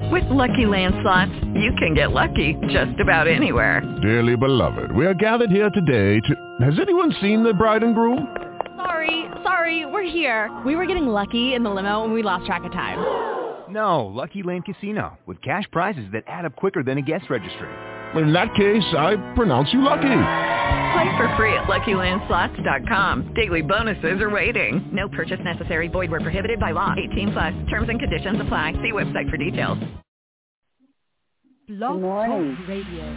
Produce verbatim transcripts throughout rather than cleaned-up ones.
With Lucky Land Slots, you can get lucky just about anywhere. Dearly beloved, we are gathered here today to... Has anyone seen the bride and groom? Sorry, sorry, we're here. We were getting lucky in the limo and we lost track of time. No, Lucky Land Casino, with cash prizes that add up quicker than a guest registry. In that case, I pronounce you lucky. Play for free at Lucky Land Slots dot com. Daily bonuses are waiting. No purchase necessary. Void where prohibited by law. eighteen plus. Terms and conditions apply. See website for details. Blog Talk Radio.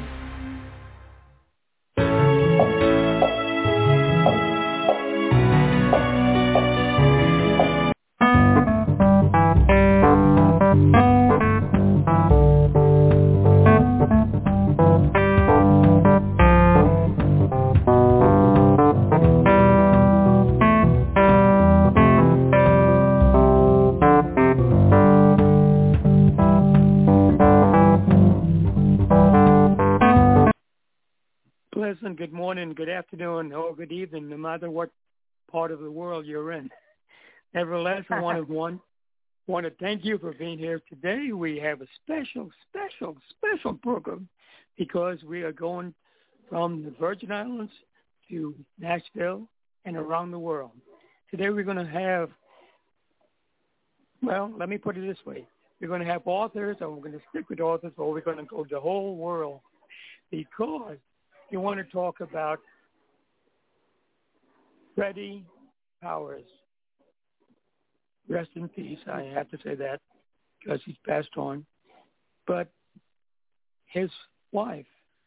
Pleasant good morning, good afternoon, or good evening, no matter what part of the world you're in. Nevertheless, I want to one, want to thank you for being here today. We have a special, special, special program because we are going from the Virgin Islands to Nashville and around the world. Today we're going to have, well, let me put it this way. We're going to have authors, and we're going to stick with authors, but we're going to go the whole world because you want to talk about Freddie Powers. Rest in peace. I have to say that because he's passed on. But his wife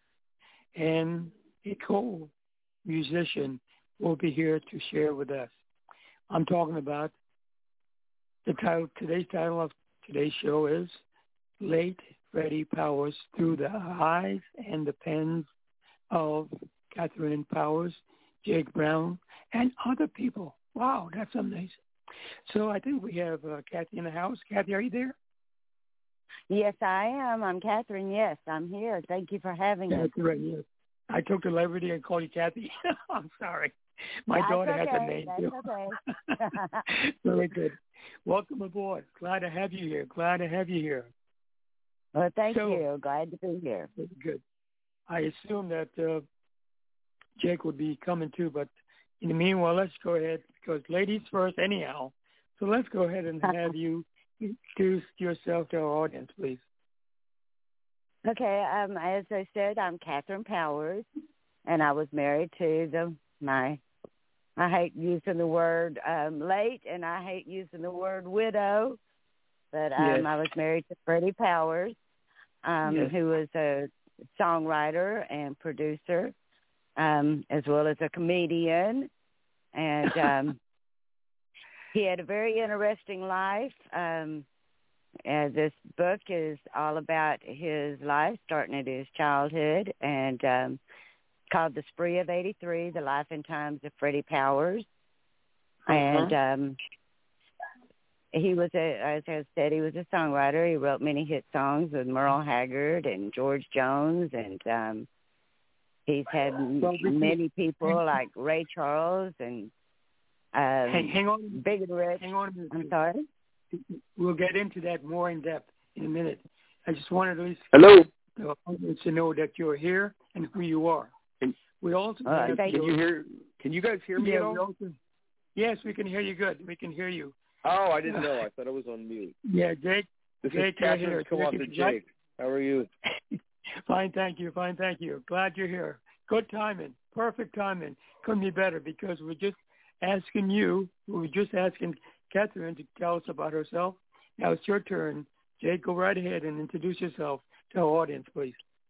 and a co-musician will be here to share with us. I'm talking about the title. Today's title of today's show is Late Freddie Powers Through the Eyes and the Pens of Catherine Powers, Jake Brown, and other people. Wow, that's amazing. So I think we have uh, Kathy in the house. Kathy, are you there? Yes, I am. I'm Catherine. Yes, I'm here. Thank you for having us. That's right, yes. I took the liberty and called you Kathy. I'm sorry. My That's daughter okay. has a name. That's okay. Very good. Welcome aboard. Glad to have you here. Glad to have you here. Well, thank so, you. Glad to be here. Good. I assume that uh, Jake would be coming too, but in the meanwhile, let's go ahead, because ladies first anyhow. So let's go ahead and have you introduce yourself to our audience, please. Okay. Um, as I said, I'm Catherine Powers, and I was married to the my, I hate using the word um, late, and I hate using the word widow, but um, yes. I was married to Freddie Powers, um, yes. who was a songwriter and producer, um, as well as a comedian. And um, he had a very interesting life. Um, uh, this book is all about his life, starting at his childhood, and um, called The Spree of eighty-three, The Life and Times of Freddie Powers. Uh-huh. And um, he was, a, as I said, he was a songwriter. He wrote many hit songs with Merle Haggard and George Jones, and um, he's had well, many people like Ray Charles and um, hang, hang on, Big and Rich. Hang on a minute. I'm sorry? We'll get into that more in depth in a minute. I just wanted to Hello. to know that you're here and who you are. And we also uh, have can you hear? Can you guys hear me yeah, at all? Also, yes, we can hear you good. We can hear you. Oh, I didn't know. I thought I was on mute. Yeah, Jake. This Jake, is Catherine's co-author, Jake. How are you? Fine, thank you. Fine, thank you. Glad you're here. Good timing. Perfect timing. Couldn't be better because we're just asking you, we were just asking Catherine to tell us about herself. Now it's your turn. Jake, go right ahead and introduce yourself to our audience, please.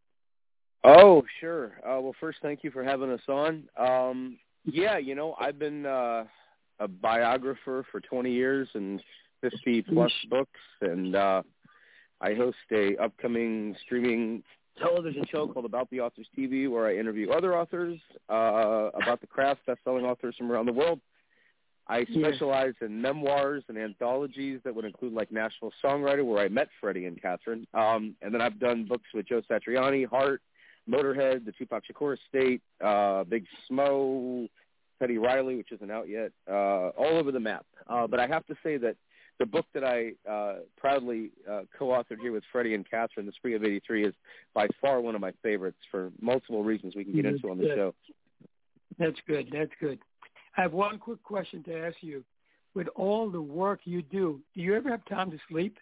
Oh, sure. Uh, well, first, thank you for having us on. Um, yeah, you know, I've been uh, a biographer for twenty years and fifty plus books, and uh, I host a upcoming streaming television show called About the Authors T V, where I interview other authors uh, about the craft, best-selling authors from around the world. I specialize yeah. in memoirs and anthologies that would include like Nashville Songwriter, where I met Freddie and Catherine. Um, and then I've done books with Joe Satriani, Heart, Motorhead, the Tupac Shakur Estate, uh, Big Smo, Teddy Riley, which isn't out yet, uh, all over the map. Uh, but I have to say that the book that I uh, proudly uh, co-authored here with Freddie and Catherine, The Spring of eighty-three, is by far one of my favorites for multiple reasons we can get into on the show. That's good. That's good. I have one quick question to ask you. With all the work you do, do you ever have time to sleep?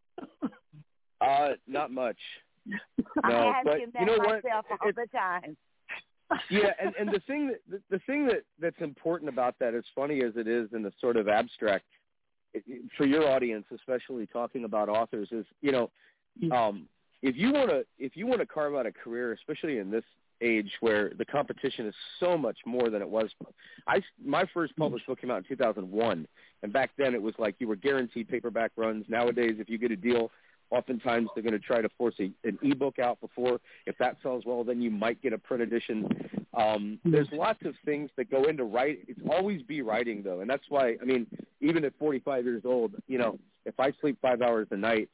uh, not much. I No, ask but him that you know what? myself all It, the time. yeah, and, and the thing that the, the thing that, that's important about that, as funny as it is in the sort of abstract, for your audience, especially talking about authors, is you know, um, if you want to if you want to carve out a career, especially in this age where the competition is so much more than it was. I my first published book came out in two thousand one, and back then it was like you were guaranteed paperback runs. Nowadays, if you get a deal, oftentimes they're going to try to force a, an ebook out before. If that sells well, then you might get a print edition. Um, there's lots of things that go into writing. It's always be writing, though, and that's why, I mean, even at forty-five years old, you know, if I sleep five hours a night,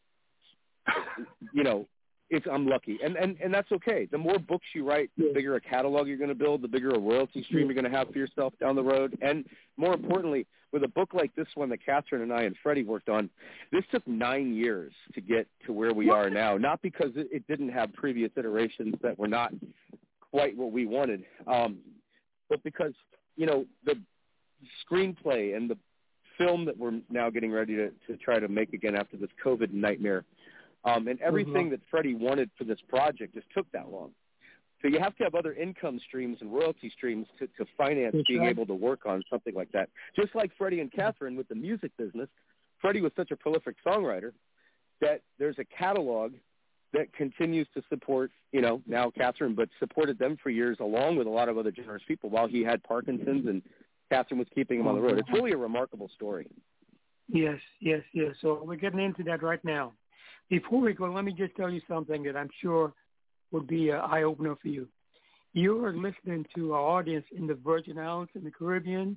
you know, it's, I'm lucky, and, and and that's okay. The more books you write, the bigger a catalog you're going to build, the bigger a royalty stream you're going to have for yourself down the road, and more importantly, with a book like this one that Catherine and I and Freddie worked on, this took nine years to get to where we are now, not because it, it didn't have previous iterations that were not quite what we wanted, um, but because, you know, the screenplay and the film that we're now getting ready to, to try to make again after this COVID nightmare, um, and everything that Freddie wanted for this project just took that long. So you have to have other income streams and royalty streams to, to finance That's being right. able to work on something like that. Just like Freddie and Catherine with the music business, Freddie was such a prolific songwriter that there's a catalog that continues to support, you know, now Catherine, but supported them for years along with a lot of other generous people while he had Parkinson's and Catherine was keeping him on the road. It's really a remarkable story. Yes, yes, yes. So we're getting into that right now. Before we go, let me just tell you something that I'm sure would be an eye-opener for you. You are listening to our audience in the Virgin Islands, in the Caribbean,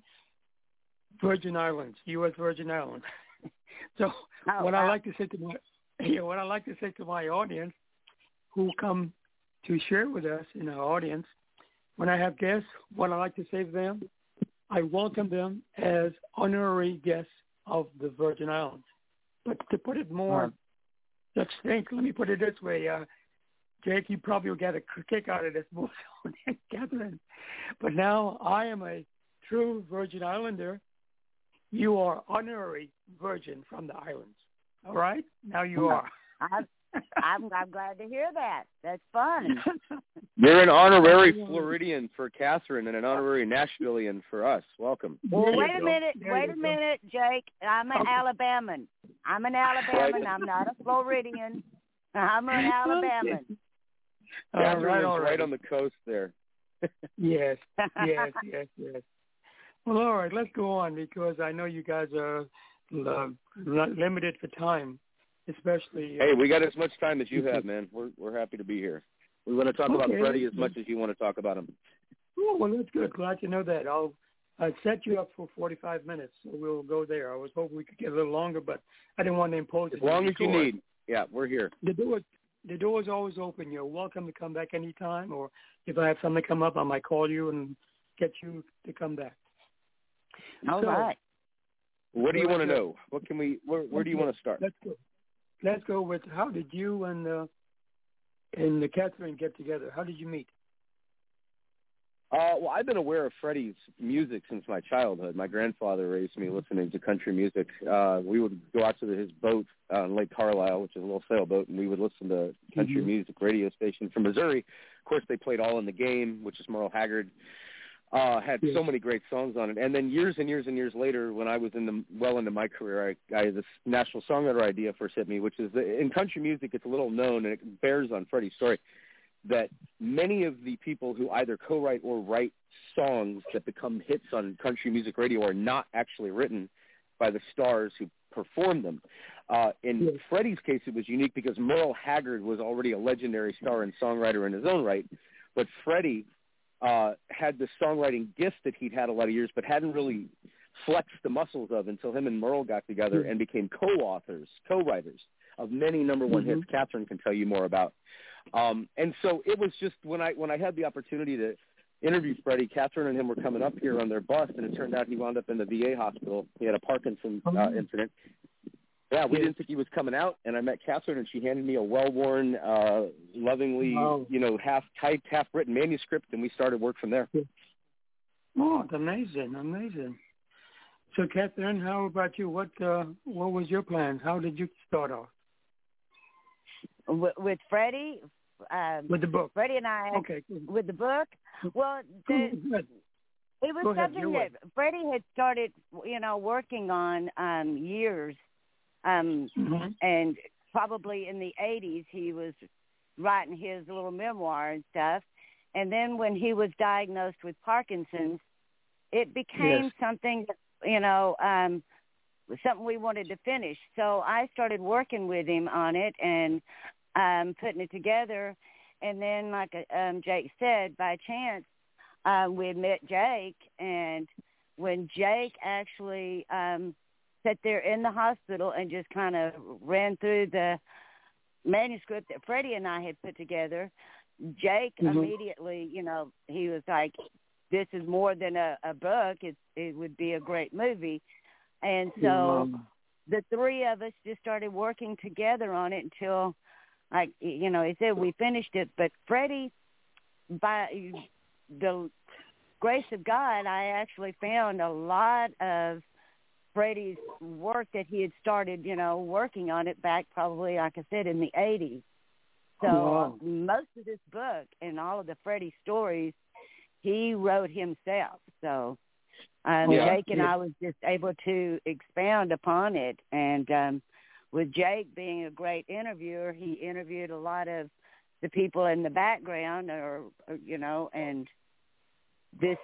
Virgin Islands, U S Virgin Islands. so oh, what wow. I like to say to my you know, what I like to say to my audience who come to share with us in our audience, when I have guests, what I like to say to them, I welcome them as honorary guests of the Virgin Islands. But to put it more succinct, let me put it this way. Uh, Jake, you probably will get a kick out of this more so than Catherine. But now I am a true Virgin Islander. You are honorary Virgin from the islands. All right? Now you are. I'm, I'm, I'm glad to hear that. That's fun. You're an honorary Floridian for Catherine and an honorary Nashvilleian for us. Welcome. Well, wait a minute. Wait a minute, Jake. I'm an Alabaman. I'm an Alabaman. I'm not a Floridian. I'm an Alabaman. Catherine right, is right on the coast there. yes, yes, yes, yes. Well, all right, let's go on because I know you guys are uh, limited for time, especially. Uh, hey, we got as much time as you have, man. We're we're happy to be here. We want to talk okay. about Freddie as much as you want to talk about him. Oh, well, that's good. Glad to know that. I'll I set you up for forty-five minutes, so we'll go there. I was hoping we could get a little longer, but I didn't want to impose it. As long as you need. Yeah, we're here. The door, the door is always open. You're welcome to come back anytime, or if I have something come up, I might call you and get you to come back. All so, right. What do you want to know? What can we? Where, where do you want to start? Let's go. Let's go with how did you and uh, and the Catherine get together? How did you meet? Uh, well, I've been aware of Freddie's music since my childhood. My grandfather raised me listening to country music. Uh, we would go out to his boat uh, on Lake Carlisle, which is a little sailboat, and we would listen to country mm-hmm. music radio station from Missouri. Of course, they played All in the Game, which is Merle Haggard. Uh, had yeah. so many great songs on it. And then years and years and years later, when I was in the well into my career, I, I this national songwriter idea first hit me, which is that in country music, it's a little known, and it bears on Freddie's story, that many of the people who either co-write or write songs that become hits on country music radio are not actually written by the stars who perform them. Uh, in yes. Freddie's case, it was unique because Merle Haggard was already a legendary star and songwriter in his own right, but Freddie uh, had the songwriting gift that he'd had a lot of years but hadn't really flexed the muscles of until him and Merle got together mm-hmm. and became co-authors, co-writers of many number one mm-hmm. hits Catherine can tell you more about. Um, and so it was just when I when I had the opportunity to interview Freddie, Catherine and him were coming up here on their bus, and it turned out he wound up in the V A hospital. He had a Parkinson's uh, incident. Yeah, we Yeah. didn't think he was coming out, and I met Catherine, and she handed me a well-worn, uh, lovingly, Wow. you know, half-typed, half-written manuscript, and we started work from there. Oh, it's amazing, amazing. So, Catherine, how about you? What uh, what was your plan? How did you start off With, with Freddie, um, with the book? Freddie and I, Okay, good. with the book, well, the, Good. it was Go ahead, something your that way. Freddie had started, you know, working on um, years, um, Mm-hmm. and probably in the eighties he was writing his little memoir and stuff. And then when he was diagnosed with Parkinson's, it became Yes. something, you know, um, something we wanted to finish. So I started working with him on it and um, putting it together. And then, like um, Jake said, by chance, uh, we had met Jake. And when Jake actually um, sat there in the hospital and just kind of ran through the manuscript that Freddie and I had put together, Jake Mm-hmm. immediately, you know, he was like, this is more than a, a book. It, it would be a great movie. And so Um, the three of us just started working together on it until, like, you know, he said we finished it. But Freddie, by the grace of God, I actually found a lot of Freddie's work that he had started, you know, working on it back probably, like I said, in the eighties. So Wow. uh, most of this book and all of the Freddie stories, he wrote himself. So um, Yeah. Jake and I was just able to expound upon it. And um, with Jake being a great interviewer, he interviewed a lot of the people in the background, or, or you know, and this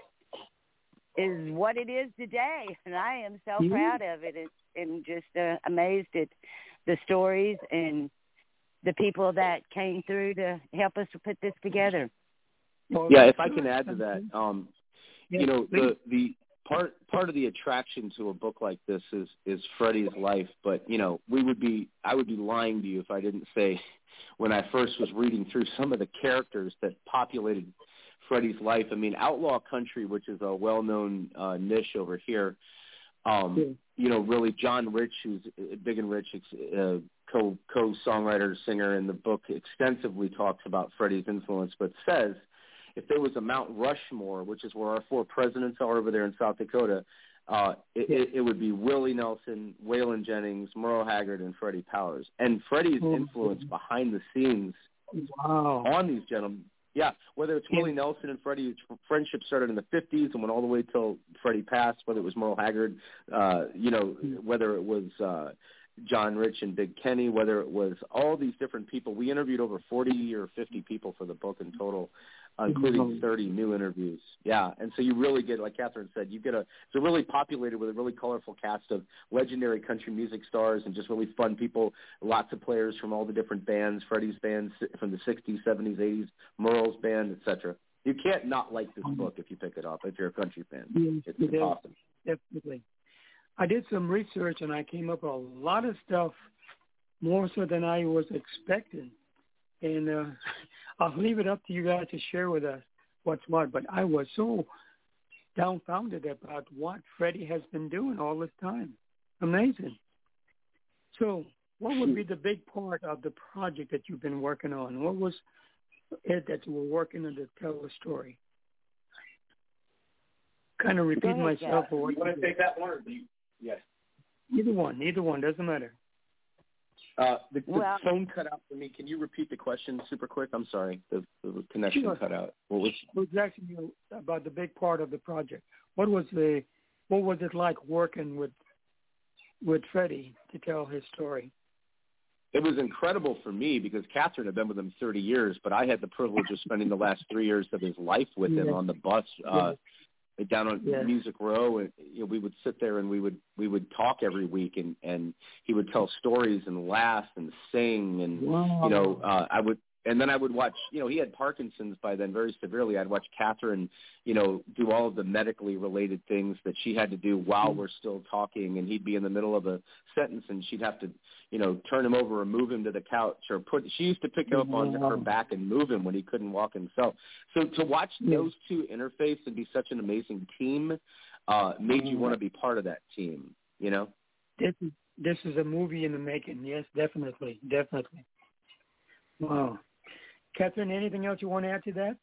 is what it is today. And I am so Mhm. proud of it, and, and just uh, amazed at the stories and the people that came through to help us to put this together. Well, Yeah, if I can add to that, um, yes, you know, please. the the part part of the attraction to a book like this is is Freddie's life. But you know, we would be I would be lying to you if I didn't say, when I first was reading through some of the characters that populated Freddie's life. I mean, Outlaw Country, which is a well-known uh, niche over here. Um, Yeah. You know, really, John Rich, who's uh, Big and Rich, uh, co co songwriter singer in the book, extensively talks about Freddie's influence, but says, if there was a Mount Rushmore, which is where our four presidents are over there in South Dakota, uh, it, Yeah. it, it would be Willie Nelson, Waylon Jennings, Merle Haggard, and Freddie Powers. And Freddie's Oh, influence behind the scenes Wow. on these gentlemen, yeah, whether it's Yeah. Willie Nelson and Freddie's friendship started in the fifties and went all the way till Freddie passed, whether it was Merle Haggard, uh, you know, whether it was uh, John Rich and Big Kenny, whether it was all these different people. We interviewed over forty or fifty people for the book in total, uh, including thirty new interviews. Yeah, and so you really get, like Catherine said, you get a, it's a really populated with a really colorful cast of legendary country music stars and just really fun people, lots of players from all the different bands, Freddie's band from the sixties, seventies, eighties, Merle's band, et cetera. You can't not like this book if you pick it up, if you're a country fan. Yes, It's it is. awesome. Definitely. I did some research and I came up with a lot of stuff, more so than I was expecting. And uh, I'll leave it up to you guys to share with us what's what. But I was so dumbfounded about what Freddie has been doing all this time. Amazing. So what would be the big part of the project that you've been working on? What was it that you were working on to tell the story? Kind of repeat ahead, myself. Jack. Or what You want you to take that one or do you? Yes. Either one, either one, doesn't matter. Uh, the the Well- phone cut out for me. Can you repeat the question super quick? I'm sorry. The, the connection Sure. cut out. What was? I was asking you about the big part of the project. What was the, what was it like working with, with Freddie to tell his story? It was incredible for me because Catherine had been with him thirty years, but I had the privilege of spending the last three years of his life with him Yeah. on the bus uh, down on Yeah. Music Row, and you know, we would sit there and we would we would talk every week, and and he would tell stories and laugh and sing, and Wow. you know uh, I would. And then I would watch, you know, he had Parkinson's by then very severely. I'd watch Catherine, you know, do all of the medically related things that she had to do while we're still talking. And he'd be in the middle of a sentence and she'd have to, you know, turn him over or move him to the couch or put, she used to pick him up on her back and move him when he couldn't walk himself. So to watch those two interface and be such an amazing team uh, made you want to be part of that team, you know? This is, this is a movie in the making. Yes, definitely, definitely. Wow. Catherine, anything else you want to add to that?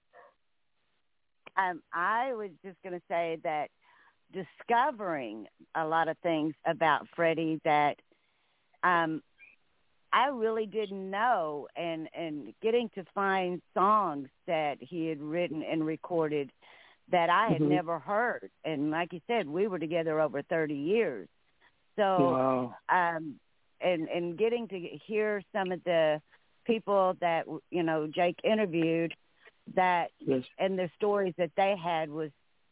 Um, I was just going to say that discovering a lot of things about Freddie that um, I really didn't know, and, and getting to find songs that he had written and recorded that I had mm-hmm. never heard. And like you said, we were together over thirty years. So, wow. um, and, and getting to hear some of the people that, you know, Jake interviewed, that yes. and the stories that they had was,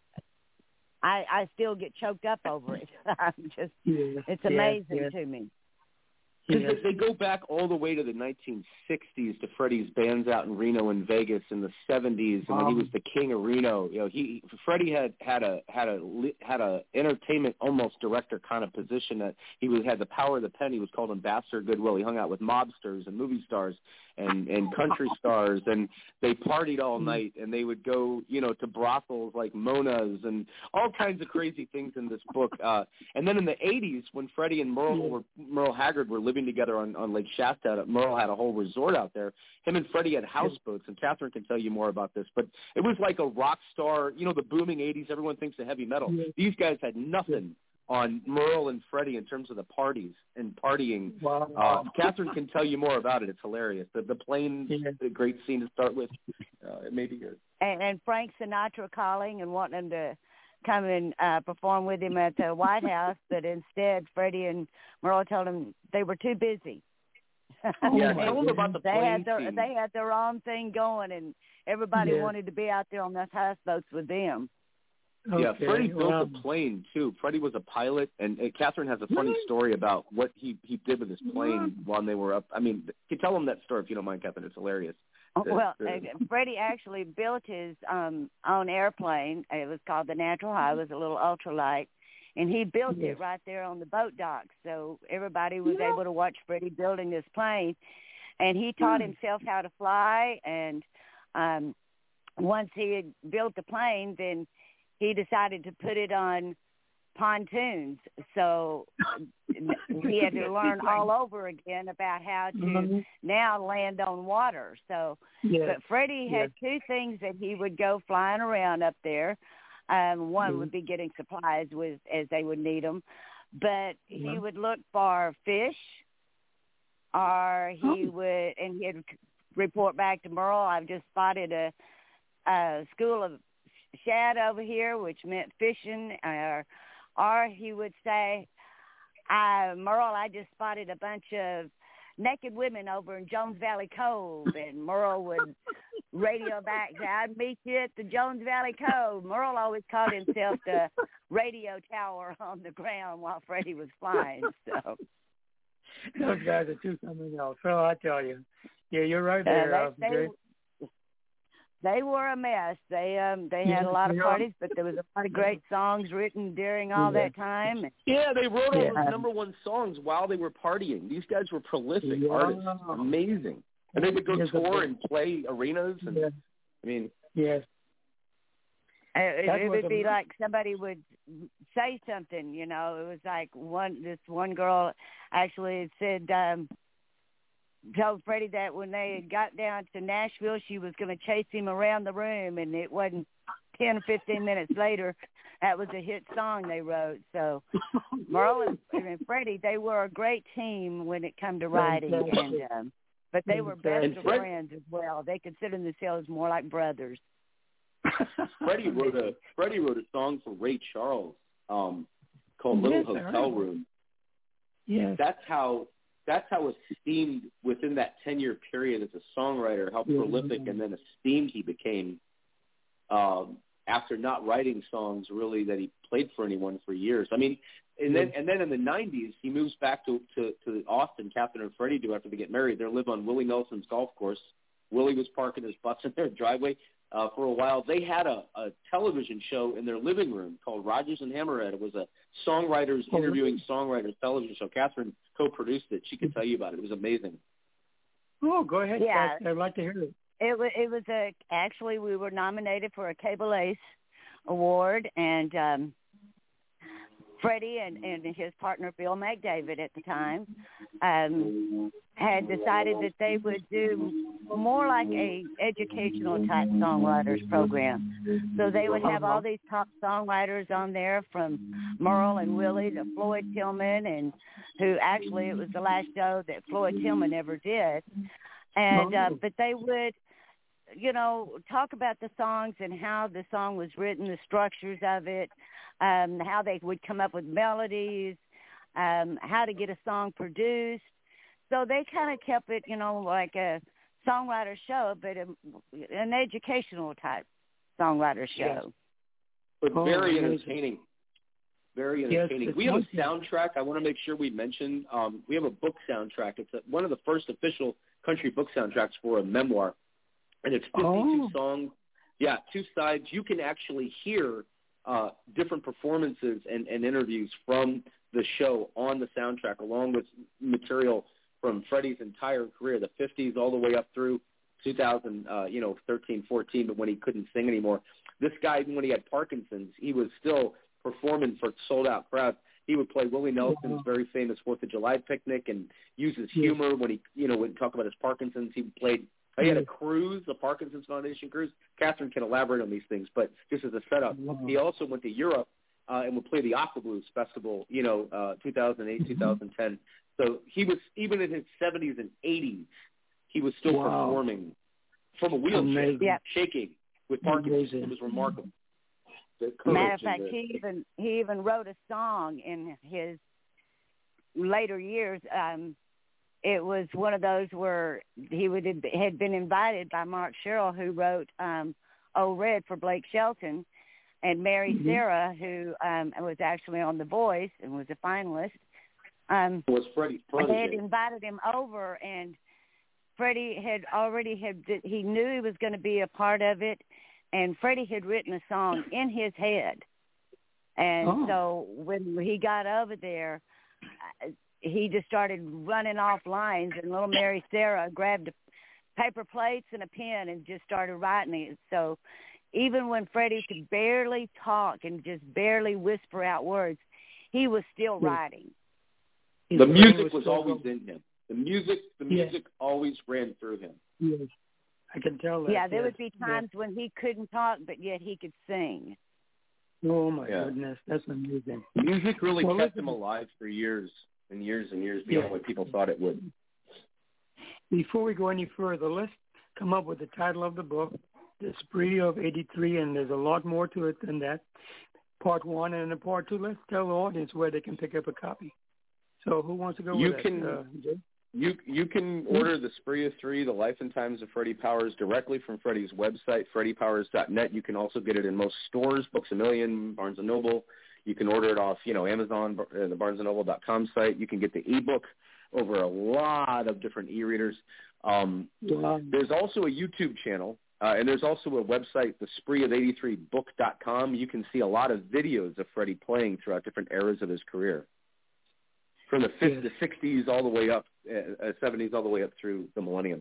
I, I still get choked up over it. I'm just, yeah. it's amazing yeah. to me. Because yes. they, they go back all the way to the nineteen sixties to Freddie's bands out in Reno and Vegas in the seventies, and wow. when he was the king of Reno. You know, he Freddie had had a had a had a entertainment almost director kind of position. That he was had the power of the pen. He was called Ambassador Goodwill. He hung out with mobsters and movie stars and and country stars, and they partied all night, and they would go, you know, to brothels like Mona's and all kinds of crazy things in this book. Uh, and then in the eighties, when Freddie and Merle were Merle Haggard were living together on, on Lake Shasta, Merle had a whole resort out there. Him and Freddie had houseboats, and Catherine can tell you more about this. But it was like a rock star, you know, the booming eighties. Everyone thinks of heavy metal. Yeah. These guys had nothing on Merle and Freddie in terms of the parties and partying. Wow. Uh, Catherine can tell you more about it. It's hilarious. The, the plane, yeah. a great scene to start with. Uh, it may be good. And, and Frank Sinatra calling and wanting him to come and uh, perform with him at the White House, but instead Freddie and Merle told him they were too busy. Yeah, tell them about the they plane had their scene. They had their own thing going, and everybody yeah. wanted to be out there on those houseboats with them. Okay. Yeah, Freddie built wow. a plane too. Freddie was a pilot, and, and Catherine has a funny really? story about what he, he did with his plane wow. while they were up. I mean, you tell them that story if you don't mind, Catherine. It's hilarious. The, well, the, uh, Freddie actually built his um, own airplane. It was called the Natural High. It was a little ultralight, and he built yes. it right there on the boat dock. So everybody was yeah. able to watch Freddie building this plane, and he taught mm. himself how to fly. And um, once he had built the plane, then he decided to put it on pontoons. So he had to learn all over again about how to mm-hmm. now land on water. So, yes. but Freddie had yes. two things that he would go flying around up there. Um, one mm-hmm. would be getting supplies with as they would need them, but mm-hmm. he would look for fish, or he oh. would, and he'd report back to Merle, I've just spotted a, a school of shad over here, which meant fishing, or or he would say, uh, Merle, I just spotted a bunch of naked women over in Jones Valley Cove, and Merle would radio back, say, I'd meet you at the Jones Valley Cove. Merle always called himself the radio tower on the ground while Freddie was flying. So those guys are too something else. So I tell you, yeah, you're right there. Uh, they, they, They were a mess. They um they had a lot of parties, but there was a lot of great songs written during all yeah. that time. Yeah, they wrote all yeah. those number one songs while they were partying. These guys were prolific yeah. artists, amazing, and they would go yes, tour and play arenas. And yes. I mean, yes, it, it would be like somebody would say something. You know, it was like one this one girl actually said. um told Freddie that when they had got down to Nashville, she was going to chase him around the room, and it wasn't ten or fifteen minutes later. That was a hit song they wrote. So Merle and, and Freddie, they were a great team when it come to writing, and um, but they were best of Fred, friends as well. They considered themselves more like brothers. Freddie wrote a Freddie wrote a song for Ray Charles um, called "Little yes, Hotel Room." Yes, that's how. That's how esteemed within that ten-year period as a songwriter, how yeah. prolific and then esteemed he became um, after not writing songs really that he played for anyone for years. I mean, and then and then in the nineties, he moves back to, to, to Austin. Catherine and Freddie do after they get married. They live on Willie Nelson's golf course. Willie was parking his bus in their driveway. Uh, for a while, they had a, a television show in their living room called Rodgers and Hammerhead. It was a songwriters interviewing songwriters television show. Catherine co-produced it. She could tell you about it. It was amazing. Oh, go ahead. Yeah. I'd like to hear it. It was, it was a, actually, we were nominated for a Cable Ace Award, and um, Freddie and, and his partner Bill McDavid at the time um, had decided that they would do more like a educational type songwriters program. So they would have all these top songwriters on there, from Merle and Willie to Floyd Tillman, and who actually it was the last show that Floyd Tillman ever did. And uh, but they would, you know, talk about the songs and how the song was written, the structures of it, um, how they would come up with melodies, um, how to get a song produced. So they kind of kept it, you know, like a songwriter show, but a, an educational type songwriter show. Yes. But Oh, very amazing. entertaining. Very Yes, entertaining. it's we have a amazing. soundtrack. I want to make sure we mention. Um, we have a book soundtrack. It's a, one of the first official country book soundtracks for a memoir, and it's fifty-two Oh. songs. Yeah, two sides. You can actually hear uh, different performances and, and interviews from the show on the soundtrack, along with material from Freddie's entire career, the fifties all the way up through two thousand, uh, you know, thirteen, fourteen, but when he couldn't sing anymore. This guy, when he had Parkinson's, he was still performing for sold-out crowds. He would play Willie Nelson's very famous Fourth of July picnic and use his humor when he, you know, would talk about his Parkinson's. He played. He had a cruise, a Parkinson's Foundation cruise. Catherine can elaborate on these things, but just as a setup, he also went to Europe uh, and would play the Aqua Blues Festival, you know, uh, two thousand eight, two thousand ten. So he was, even in his seventies and eighties, he was still Wow. performing from a wheelchair, Amazing. Yep. shaking with Parkinson's. Amazing. It was remarkable. The Matter courage of fact, and the- he even he even wrote a song in his later years. Um, it was one of those where he would had been invited by Mark Sherrill, who wrote um, "Oh Red" for Blake Shelton, and Mary Mm-hmm. Sarah, who um, was actually on The Voice and was a finalist. Um, was Freddie they had protege. invited him over, and Freddie had already had he knew he was going to be a part of it, and Freddie had written a song in his head, and Oh. so when he got over there, uh, he just started running off lines, and little Mary Sarah grabbed paper plates and a pen and just started writing it. So even when Freddie could barely talk and just barely whisper out words, he was still writing. His The brain music was so always well- in him. The music, the Yes. music always ran through him. Yes. I can tell that. Yeah, there yes. would be times when he couldn't talk, but yet he could sing. Yes. Oh, my Yeah. goodness. That's amazing. Music really Well, kept listen- him alive for years and years and years beyond Yeah. what people thought it would. Before we go any further, let's come up with the title of the book, The Spree of eighty-three, and there's a lot more to it than that. Part one and then part two, let's tell the audience where they can pick up a copy. So who wants to go You with can- that? Uh, Jay? You you can order The Spree of Three, The Life and Times of Freddie Powers, directly from Freddie's website, freddie powers dot net. You can also get it in most stores, Books A Million, Barnes and Noble. You can order it off, you know, Amazon, uh, the barnes and noble dot com site. You can get the ebook over a lot of different e-readers. Um, Wow. there's also a YouTube channel, uh, and there's also a website, the spree of eighty-three book dot com. You can see a lot of videos of Freddie playing throughout different eras of his career, from the fifties, Yes. the sixties, all the way up, uh, seventies, all the way up through the millennium.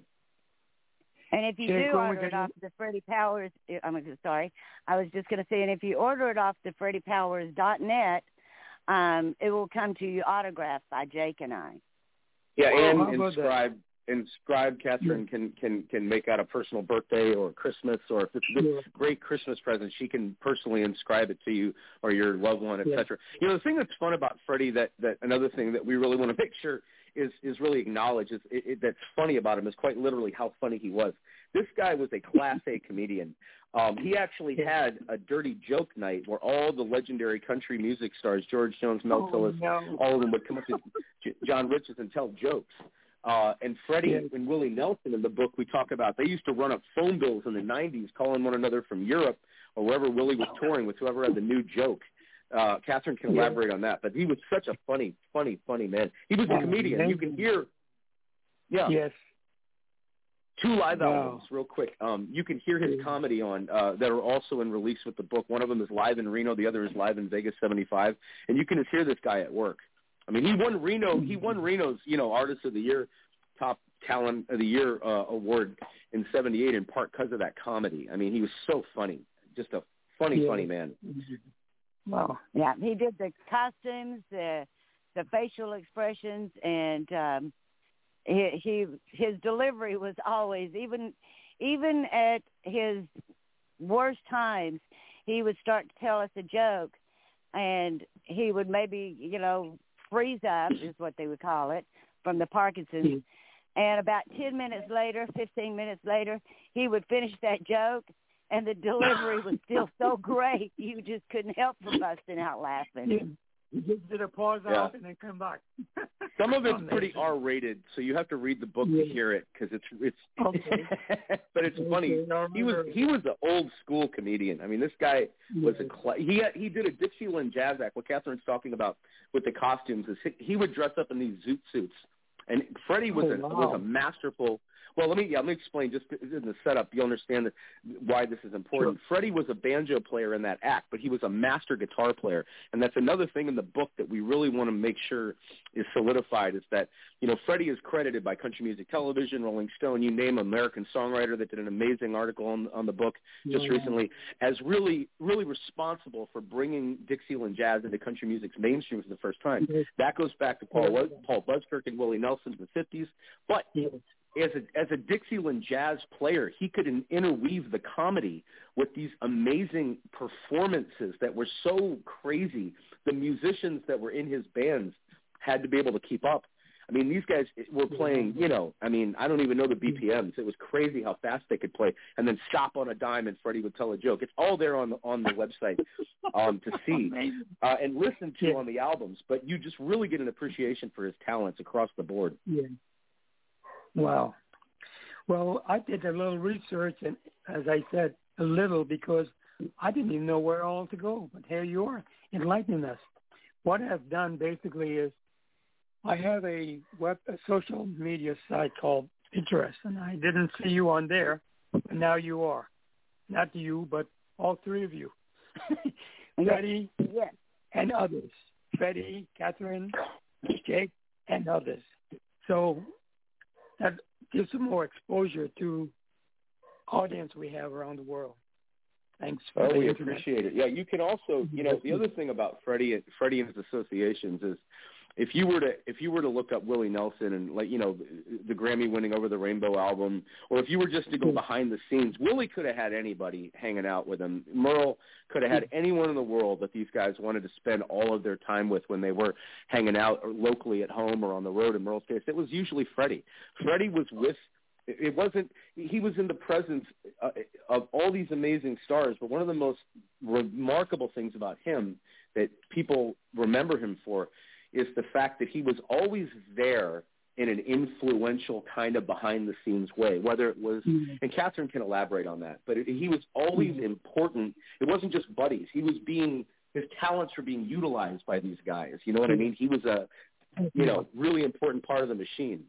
And if you Jay, do when we order get it off the Freddie Powers, I'm sorry, I was just going to say, and if you order it off the freddie powers dot net, um, it will come to you autographed by Jake and I. Yeah, Oh, and how about inscribe, inscribe Catherine can, can, can make out a personal birthday or Christmas, or if it's a Yeah. great Christmas present, she can personally inscribe it to you or your loved one, et Yeah. cetera. You know, the thing that's fun about Freddie, that, that another thing that we really want to make sure is, is really acknowledged, is it, it, that's funny about him is quite literally how funny he was. This guy was a Class A comedian. Um, he actually had a dirty joke night where all the legendary country music stars, George Jones, Mel Oh, Tillis, no. all of them would come up to J- John Richards and tell jokes. Uh, and Freddie Yes. and Willie Nelson in the book we talk about, they used to run up phone bills in the nineties calling one another from Europe or wherever Willie was touring with whoever had the new joke. Uh, Catherine can Yeah. elaborate on that. But he was such a funny, funny, funny man. He was a Oh, comedian. You can amazing. hear, yeah, Yes. two live Wow. albums real quick. Um, you can hear his Yeah. comedy on uh, that are also in release with the book. One of them is live in Reno. The other is live in Vegas seventy-five. And you can just hear this guy at work. I mean, he won Reno. He won Reno's, you know, Artist of the Year, Top Talent of the Year uh, award in seventy-eight in part because of that comedy. I mean, he was so funny, just a funny, Yeah. funny man. Wow. Yeah, he did the costumes, the the facial expressions, and um, he, he his delivery was always, even even at his worst times, he would start to tell us a joke, and he would maybe, you know, freeze up is what they would call it, from the Parkinson's. Mm-hmm. And about ten minutes later, fifteen minutes later, he would finish that joke, and the delivery was still so great, you just couldn't help from busting out laughing. Yeah. You just did a pause yeah. off and then come back. Some of it's pretty R-rated, so you have to read the book yeah. to hear it, because it's it's. Okay. But it's okay. funny. He was he was an old school comedian. I mean, this guy was a cl- he he did a Dixieland Jazz Act. What Catherine's talking about with the costumes is he, he would dress up in these zoot suits. And Freddie was, oh, a, wow. was a masterful. Well, let me yeah, let me explain just in the setup. You'll understand that, why this is important. Sure. Freddie was a banjo player in that act, but he was a master guitar player, and that's another thing in the book that we really want to make sure is solidified. Is that, you know, Freddie is credited by Country Music Television, Rolling Stone, you name American Songwriter, that did an amazing article on on the book just yeah. recently, as really really responsible for bringing Dixieland jazz into country music's mainstream for the first time. Yes. That goes back to Paul yes. Paul Buskirk and Willie Nelson in the fifties, but. Yes. As a, as a Dixieland jazz player, he could in, interweave the comedy with these amazing performances that were so crazy. The musicians that were in his bands had to be able to keep up. I mean, these guys were playing, you know, I mean, I don't even know the B P Ms. It was crazy how fast they could play, and then stop on a dime and Freddie would tell a joke. It's all there on the, on the website um, to see uh, and listen to yeah. on the albums, but you just really get an appreciation for his talents across the board. Yeah. Wow. Well, I did a little research, and as I said, a little, because I didn't even know where all to go. But here you are, enlightening us. What I've done basically is I have a web, a social media site called Pinterest, and I didn't see you on there, but now you are. Not you, but all three of you. Freddie yes. and others. Freddie, Catherine, Jake, and others. So that gives some more exposure to audience we have around the world. Thanks for oh, the we internet. appreciate it. Yeah, you can also, you know, the other thing about Freddie, Freddie and his associations is, if you were to if you were to look up Willie Nelson and, like, you know, the, the Grammy-winning Over the Rainbow album, or if you were just to go behind the scenes, Willie could have had anybody hanging out with him. Merle could have had anyone in the world that these guys wanted to spend all of their time with when they were hanging out or locally at home or on the road. In Merle's case, it was usually Freddie. Freddie was with. It wasn't. He was in the presence uh, of all these amazing stars, but one of the most remarkable things about him that people remember him for is the fact that he was always there in an influential kind of behind-the-scenes way, whether it was, mm-hmm. and Catherine can elaborate on that, but it, he was always mm-hmm. important. It wasn't just buddies. He was being, his talents were being utilized by these guys. You know what I mean? He was a, you know, really important part of the machine.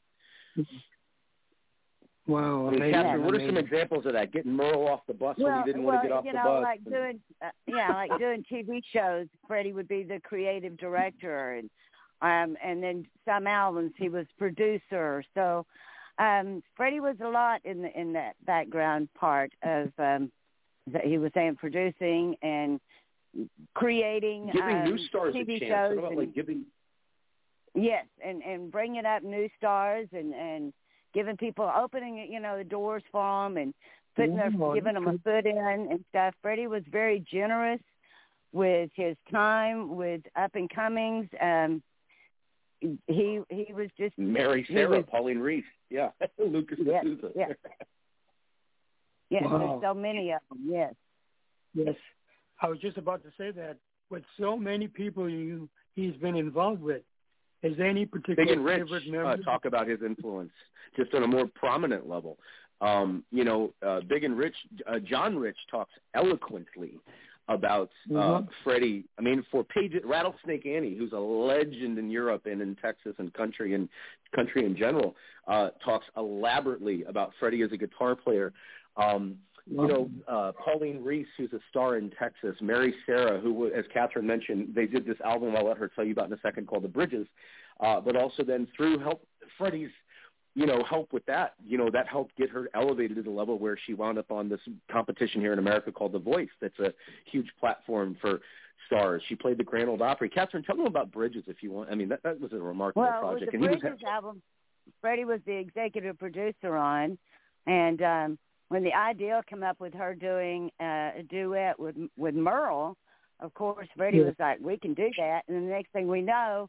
Wow. I mean, Catherine, what are some examples of that? Getting Merle off the bus well, when he didn't well, want to get off you the know, bus. Like doing, uh, yeah, like doing T V shows, Freddie would be the creative director, and um, and then some albums he was producer. So um, Freddie was a lot in the, in that background part of um, that he was saying producing and creating giving um, new stars T V a chance. shows. What about, and, like, giving? Yes, and and bringing up new stars and and. giving people, opening, you know, the doors for them and putting their, giving them a foot in and stuff. Freddie was very generous with his time, with up and comings. Um, he he was just Mary Sarah, was, Pauline Reese, yeah, Lucas yes, D'Souza. Yes, yes. Wow. There's so many of them. Yes, yes. I was just about to say that with so many people you he's been involved with. Is there any particular Big and Rich favorite member? Uh, talk about his influence just on a more prominent level. Um, you know, uh, Big and Rich, uh, John Rich talks eloquently about uh, mm-hmm. Freddie. I mean, for Page, Rattlesnake Annie, who's a legend in Europe and in Texas and country and country in general, uh, talks elaborately about Freddie as a guitar player. Um, You know, uh, Pauline Reese, who's a star in Texas, Mary Sarah, who, as Catherine mentioned, they did this album I'll let her tell you about in a second called The Bridges, uh, but also then through help, Freddie's, you know, help with that, you know, that helped get her elevated to the level where she wound up on this competition here in America called The Voice. That's a huge platform for stars. She played the Grand Ole Opry. Catherine, tell them about Bridges if you want. I mean, that, that was a remarkable well, project. Well, the and Bridges he was, album, Freddie was the executive producer on, and um, when the idea came up with her doing uh, a duet with with Merle, of course, Freddie was like, we can do that. And the next thing we know,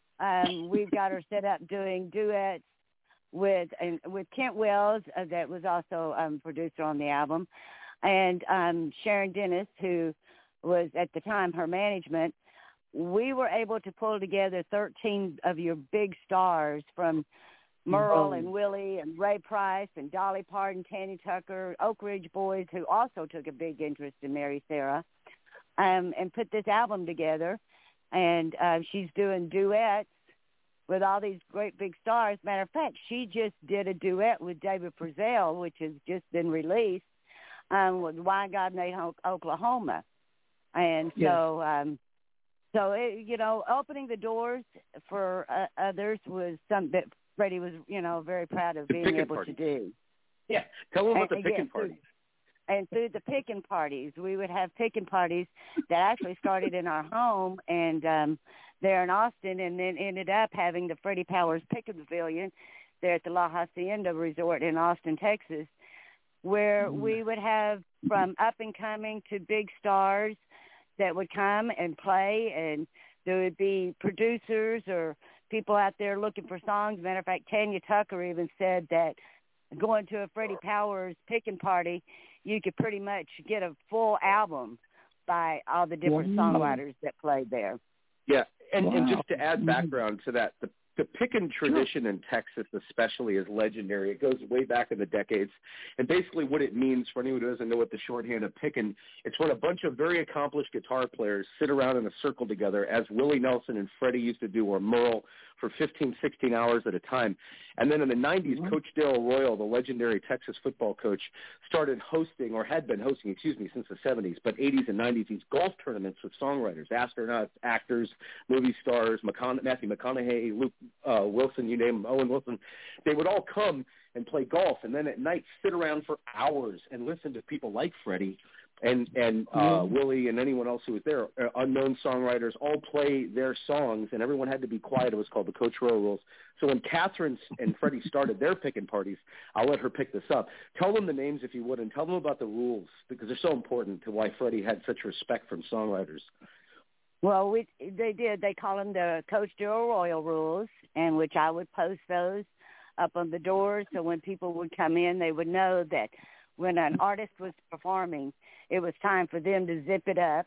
um, we've got her set up doing duets with and with Kent Wells, uh, that was also um, producer on the album, and um, Sharon Dennis, who was at the time her management. We were able to pull together thirteen of your big stars from Merle and Willie and Ray Price and Dolly Parton, Tanya Tucker, Oak Ridge Boys, who also took a big interest in Mary Sarah, um, and put this album together. And uh, she's doing duets with all these great big stars. Matter of fact, she just did a duet with David Frizzell, which has just been released, um, with Why God Made Oklahoma. And yes. so, um, so it, you know, opening the doors for uh, others was something that Freddie was, you know, very proud of being able parties. to do. Yeah, tell them about and, the picking yeah, parties. And through the picking parties, we would have picking parties that actually started in our home and um, there in Austin, and then ended up having the Freddie Powers Picking Pavilion there at the La Hacienda Resort in Austin, Texas, where mm. we would have from up and coming to big stars that would come and play, and there would be producers or people out there looking for songs. Matter of fact, Tanya Tucker even said that going to a Freddie Powers picking party, you could pretty much get a full album by all the different wow. songwriters that played there. Yeah, and, wow. and just to add background to that, the The pickin' tradition in Texas especially is legendary. It goes way back in the decades. And basically what it means, for anyone who doesn't know what the shorthand of pickin', it's when a bunch of very accomplished guitar players sit around in a circle together, as Willie Nelson and Freddie used to do, or Merle, for fifteen, sixteen hours at a time. And then in the nineties, mm-hmm. Coach Dale Royal, the legendary Texas football coach, started hosting, or had been hosting, excuse me, since the seventies, but eighties and nineties, these golf tournaments with songwriters, astronauts, actors, movie stars, McCona- Matthew McConaughey, Luke uh, Wilson, you name them, Owen Wilson. They would all come and play golf, and then at night sit around for hours and listen to people like Freddie and and uh, mm-hmm. Willie and anyone else who was there, uh, unknown songwriters, all play their songs, and everyone had to be quiet. It was called the Coach Royal rules. So when Catherine and Freddie started their picking parties, I'll let her pick this up. Tell them the names, if you would, and tell them about the rules, because they're so important to why Freddie had such respect from songwriters. Well, we they did. They call them the Coach Dale Royal rules, and which I would post those up on the doors, so when people would come in, they would know that when an artist was performing, it was time for them to zip it up.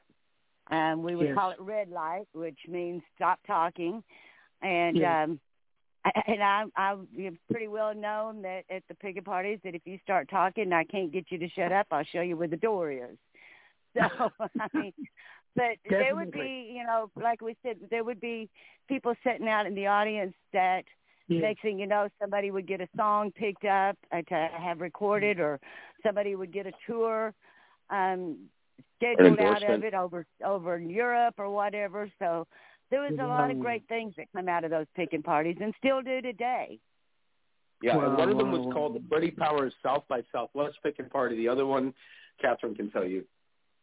Um, we would yes. call it red light, which means stop talking. And yes. um, and I, I it's pretty well known that at the picking parties that if you start talking and I can't get you to shut up, I'll show you where the door is. So, I mean, but Definitely. There would be, you know, like we said, there would be people sitting out in the audience that yeah. next thing you know, somebody would get a song picked up uh, to have recorded, or somebody would get a tour um, scheduled out of it over over in Europe or whatever. So there was a lot of great things that come out of those picking parties, and still do today. Yeah, wow, and one of them wow, was wow. called the Freddie Powers South by Southwest picking party. The other one, Catherine can tell you.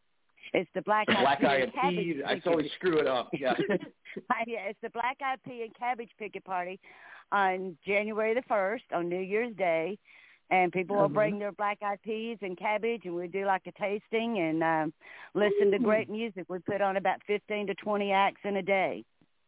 It's the Black Eyed Black Pea Eyed and Cabbage. Pea. I always screw it up. Yeah. Yeah, it's the Black Eyed Pea and Cabbage Picket Party on January the first, on New Year's Day, and people will bring their black eyed peas and cabbage, and we do like a tasting and um, listen to great music. We put on about fifteen to twenty acts in a day.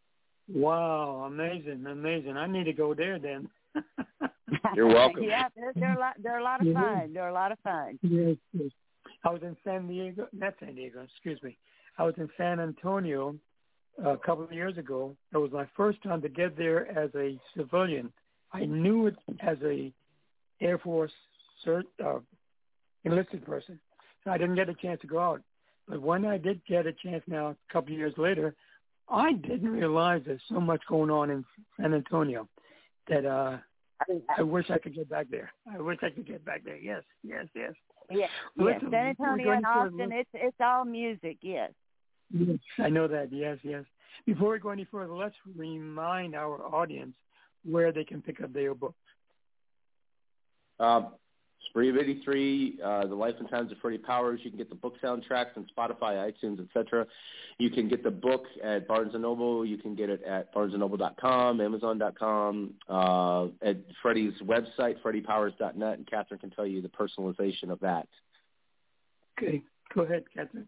Wow, amazing, amazing! I need to go there then. You're welcome. Yeah, they're, they're a lot. They're a lot of fun. They're a lot of fun. Yes, yes. I was in San Diego, not San Diego, excuse me. I was in San Antonio a couple of years ago. It was my first time to get there as a civilian. I knew it as a Air Force cert, uh, enlisted person, so I didn't get a chance to go out. But when I did get a chance now, a couple of years later, I didn't realize there's so much going on in San Antonio that uh, I wish I could get back there. I wish I could get back there. Yes, yes, yes. Yes, well, yes. San Antonio and Austin, it's it's all music, yes. Yes, I know that, yes, yes. Before we go any further, let's remind our audience where they can pick up their books. Uh, Berea eighty-three, uh, The Life and Times of Freddie Powers. You can get the book soundtracks on Spotify, iTunes, et cetera. You can get the book at Barnes and Noble. You can get it at barnes and noble dot com, amazon dot com, uh, at Freddie's website, freddie powers dot net, and Catherine can tell you the personalization of that. Okay. Go ahead, Catherine.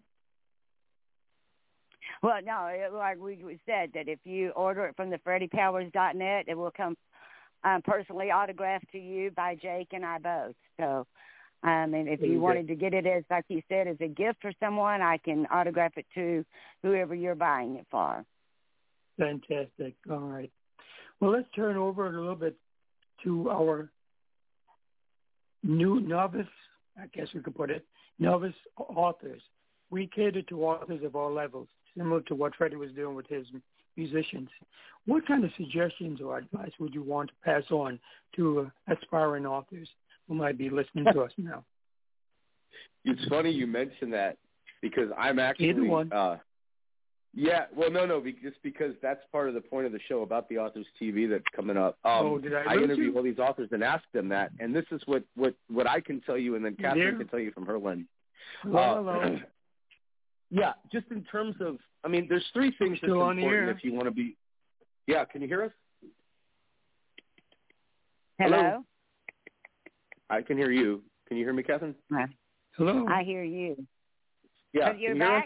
Well, no, it, like we said, that if you order it from the freddie powers dot net, it will come um, personally autographed to you by Jake and I both. So, um, and if you wanted to get it as, like you said, as a gift for someone, I can autograph it to whoever you're buying it for. Fantastic. All right. Well, let's turn over a little bit to our new novice, I guess we could put it, novice authors. We cater to authors of all levels, similar to what Freddie was doing with his musicians. What kind of suggestions or advice would you want to pass on to uh, aspiring authors who might be listening to us now? It's funny you mentioned that because I'm actually Either one. Uh, yeah, well, no, no, just because that's part of the point of the show about the Authors T V that's coming up. Um, oh, did I I interview you? all these authors and ask them that, and this is what, what, what I can tell you, and then Catherine Yeah. can tell you from her lens. Hello, Uh, hello. Yeah, just in terms of, I mean, there's three things that's Still on the important air. if you want to be. Yeah, can you hear us? Hello? Hello? I can hear you. Can you hear me, Catherine? Hello? I hear you. Yeah, But you're can you hear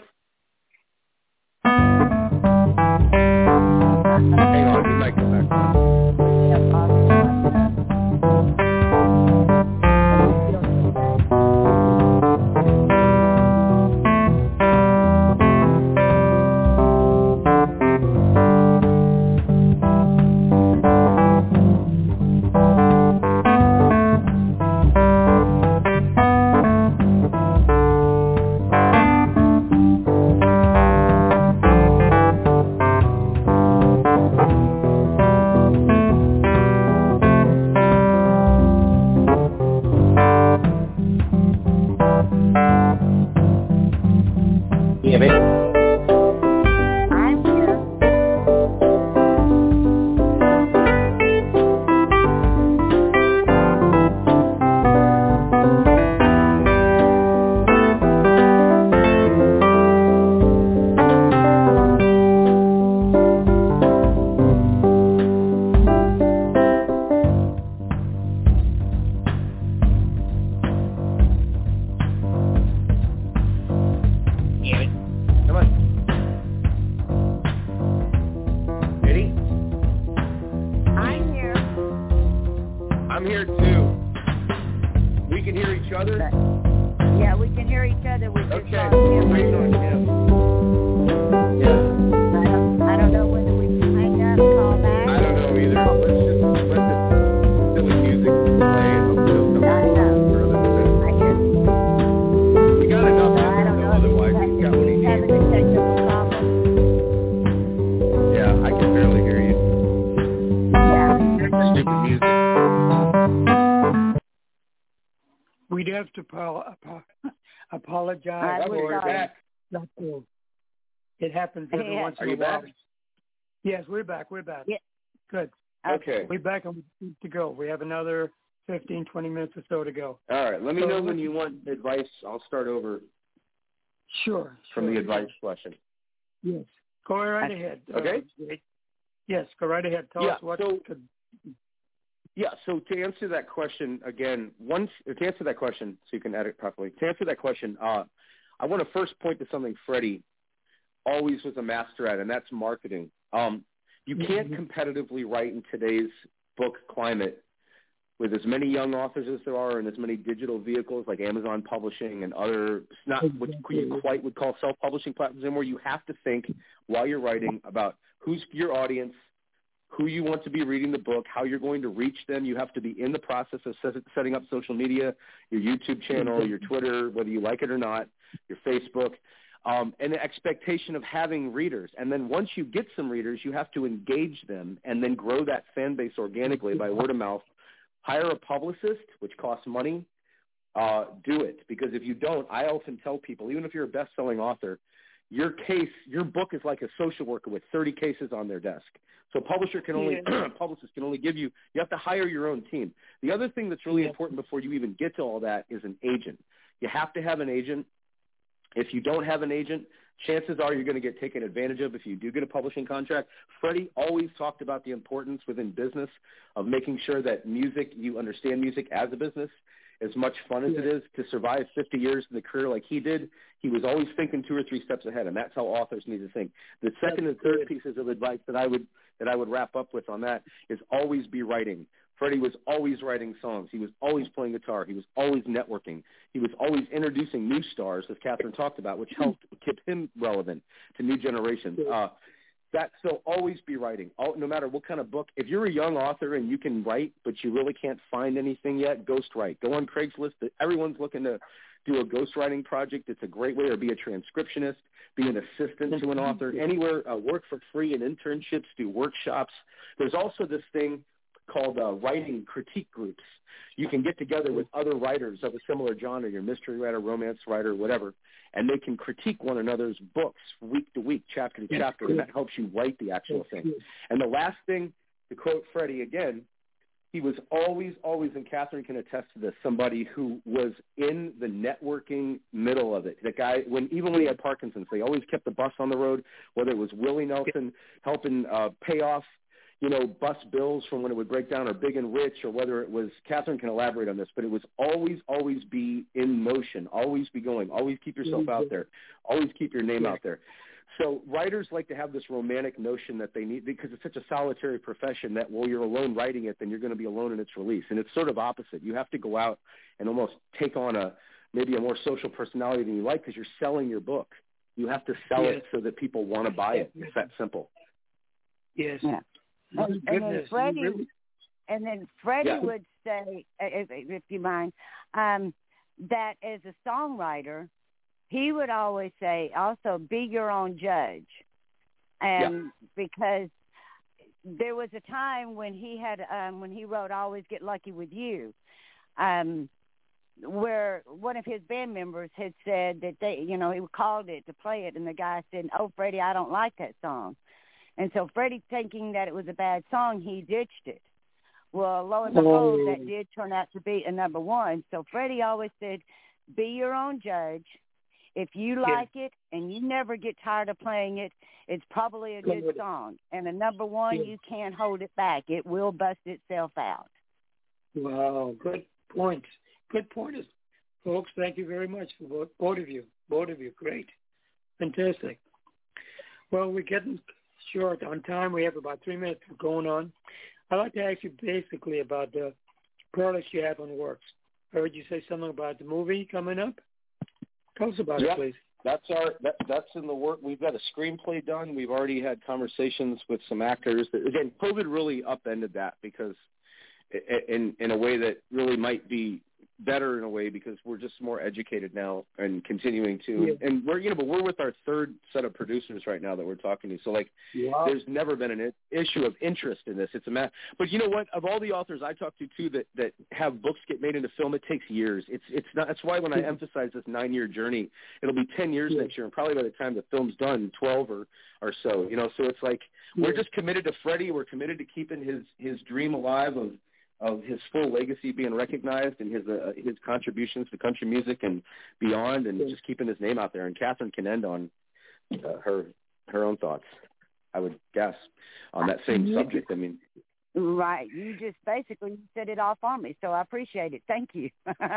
back? us? Hang on, you might come back on. Yeah, baby. I'm here. Come on. Eddie? I'm here. I'm here too. We can hear each other? Yeah, we can hear each other. We just Okay. lost him. Waiting on him. Yeah. I don't, I don't know whether we can hang up, call back. I don't know either. Let's just let the silly music play and hopefully it'll come I know. further with it. I hear you. We got enough I of it, don't though, know if otherwise he's, he's got what he he's having needs. a technical problem. Yeah, I can barely hear you. Yeah. Stupid music. We'd have to apo- apo- apologize I Oh, was we're for sorry. back. that. It happens every Yeah. once Are in a you while. back? Yes, we're back. We're back. Yeah. Good. Okay. We're back and we're good to go. We have another fifteen, twenty minutes or so to go. All right. Let me So know let's- when you want advice. I'll start over Sure. from sure. the advice question. Yes. Go right ahead. Okay. Uh, Jake. yes, go right ahead. Tell Yeah, us what so- could. Yeah, so to answer that question again, once to answer that question, so you can edit properly. To answer that question, uh, I want to first point to something Freddie always was a master at, and that's marketing. Um, you can't Mhm. competitively write in today's book climate with as many young authors as there are and as many digital vehicles like Amazon Publishing and other, it's not what you quite would call self-publishing platforms anymore. You have to think while you're writing about who's your audience, who you want to be reading the book, how you're going to reach them. You have to be in the process of set, setting up social media, your YouTube channel, your Twitter, whether you like it or not, your Facebook, um, and the expectation of having readers. And then once you get some readers, you have to engage them and then grow that fan base organically by word of mouth. Hire a publicist, which costs money. Uh, do it, because if you don't, I often tell people, even if you're a best-selling author, your case, your book is like a social worker with thirty cases on their desk. So publisher can only, yeah. publicists can only give you, you have to hire your own team. The other thing that's really yeah. important before you even get to all that is an agent. You have to have an agent. If you don't have an agent, chances are you're going to get taken advantage of if you do get a publishing contract. Freddie always talked about the importance within business of making sure that music, you understand music as a business. As much fun as yeah. it is to survive fifty years in the career like he did, he was always thinking two or three steps ahead, and that's how authors need to think. The second that's and third good. pieces of advice that I would that I would wrap up with on that is always be writing. Freddie was always writing songs. He was always playing guitar. He was always networking. He was always introducing new stars, as Catherine talked about, which helped keep him relevant to new generations. Uh, that so always be writing. All, no matter what kind of book. If you're a young author and you can write, but you really can't find anything yet, ghostwrite. Go on Craigslist. Everyone's looking to do a ghostwriting project. It's a great way, or be a transcriptionist, be an assistant to an author, anywhere, uh, work for free in internships, do workshops. There's also this thing called uh, writing critique groups. You can get together with other writers of a similar genre, your mystery writer, romance writer, whatever, and they can critique one another's books week to week, chapter to chapter, and that helps you write the actual thing. And the last thing, to quote Freddie again, he was always, always, and Catherine can attest to this, somebody who was in the networking middle of it. The guy, when even when he had Parkinson's, they always kept the bus on the road, whether it was Willie Nelson helping uh, pay off you know, bus bills from when it would break down, or Big and Rich, or whether it was, Catherine can elaborate on this, but it was always, always be in motion, always be going, always keep yourself out there, always keep your name out there. So writers like to have this romantic notion that they need, because it's such a solitary profession that, well, you're alone writing it, then you're going to be alone in its release. And it's sort of opposite. You have to go out and almost take on a, maybe a more social personality than you like, because you're selling your book. You have to sell yes. it so that people want to buy it. It's that simple. Yes. Yeah. And, and then Freddie, really? and then Freddie yeah. would say, if, if you mind, um, that as a songwriter, he would always say, also be your own judge, and yeah. because there was a time when he had, um, when he wrote "Always Get Lucky with You," um, where one of his band members had said that they, you know, he called it to play it, and the guy said, "Oh, Freddie, I don't like that song." And so Freddie, thinking that it was a bad song, he ditched it. Well, lo and behold, that did turn out to be a number one. So Freddie always said, be your own judge. If you like yeah. it and you never get tired of playing it, it's probably a good song. And a number one, yeah. you can't hold it back. It will bust itself out. Wow, good point. Good pointers. Folks, thank you very much for both, both of you. Both of you, great. Fantastic. Well, we're getting short on time. We have about three minutes going on. I'd like to ask you basically about the products you have on works. I heard you say something about the movie coming up. Tell us about yeah, it, please. That's our that, that's in the work. We've got a screenplay done. We've already had conversations with some actors. Again, COVID really upended that, because in in a way that really might be better in a way, because we're just more educated now and continuing to, yeah. and we're, you know, but we're with our third set of producers right now that we're talking to. So like, wow. there's never been an issue of interest in this. It's a matter, but you know what, of all the authors I talk to too, that, that have books get made into film, it takes years. It's, it's not, that's why when I emphasize this nine year journey, it'll be ten years yeah. next year. And probably by the time the film's done, twelve or, or so, you know, so it's like, yeah. we're just committed to Freddie. We're committed to keeping his, his dream alive of, of his full legacy being recognized, and his uh, his contributions to country music and beyond, and just keeping his name out there. And Catherine can end on uh, her her own thoughts, I would guess, on that same subject. I mean, right. You just basically said it all for me, so I appreciate it. Thank you.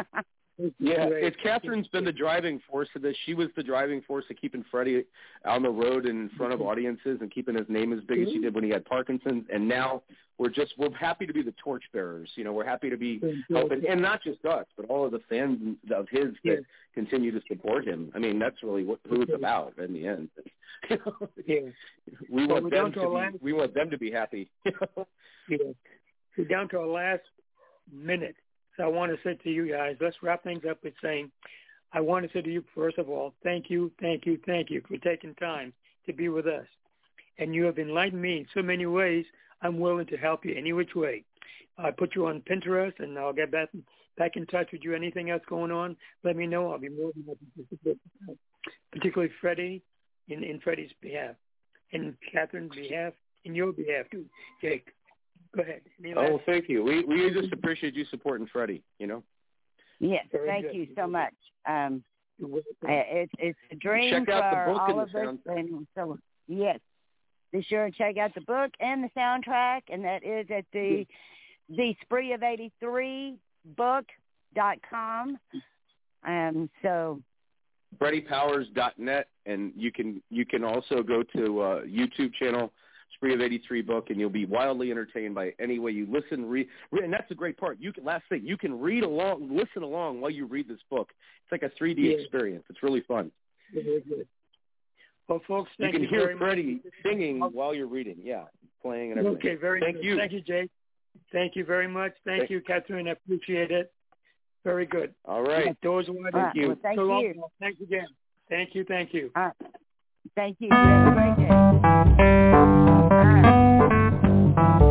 Yeah, it's Catherine's been the driving force of this. She was the driving force of keeping Freddie on the road and in front of audiences and keeping his name as big as she did when he had Parkinson's. And now we're just we're happy to be the torchbearers. You know, we're happy to be helping, and not just us, but all of the fans of his that continue to support him. I mean, that's really what who it's about in the end. Yeah. We well, want them to, to be last, we want them to be happy. Yeah. We're down to our last minute. So I want to say to you guys, let's wrap things up with saying, I want to say to you, first of all, thank you, thank you, thank you for taking time to be with us. And you have enlightened me in so many ways. I'm willing to help you any which way. I put you on Pinterest, and I'll get back, back in touch with you. Anything else going on, let me know. I'll be more than happy to support you. Particularly Freddie, in, in Freddie's behalf, in Catherine's behalf, in your behalf too, Jake. Go ahead. Any Oh, last- thank you. We we just appreciate you supporting Freddie, you know. Yes, Very thank good. you so much. Um, You're welcome. it's it's a dream Check out the for book all and the of us, soundtrack. and so yes, be sure and check out the book and the soundtrack, and that is at the the spree of eighty-three book dot com. Um, so Freddie Powers dot net, and you can you can also go to uh, YouTube channel Spree of eighty-three book, and you'll be wildly entertained by any way you listen, read, and that's the great part. You can last thing you can read along, listen along while you read this book. It's like a three D Yeah. experience. It's really fun. Very good. Well, folks, You thank can you, hear very Freddie much. singing while you're reading. Yeah, playing and everything. Okay, very Thank good. you. Thank you, Jake. Thank you very much. Thank, Thank- you, Catherine. I appreciate it. Very good. All right. Doors wide. All right, you. well, thank So long. you. Thanks again. Thank you. Thank you. Uh, thank you. You have a great day. All right.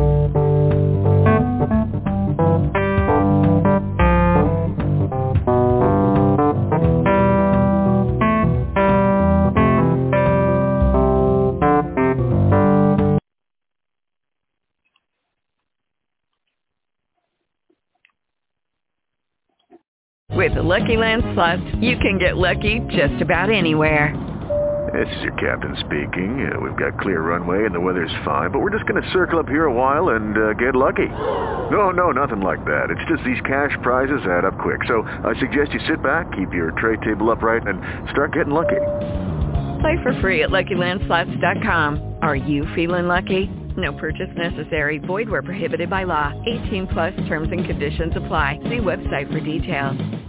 With the Lucky Land Slots, you can get lucky just about anywhere. This is your captain speaking. Uh, we've got clear runway and the weather's fine, but we're just going to circle up here a while and uh, get lucky. No, no, nothing like that. It's just these cash prizes add up quick. So I suggest you sit back, keep your tray table upright, and start getting lucky. Play for free at Lucky Land Slots dot com. Are you feeling lucky? No purchase necessary. Void where prohibited by law. eighteen plus terms and conditions apply. See website for details.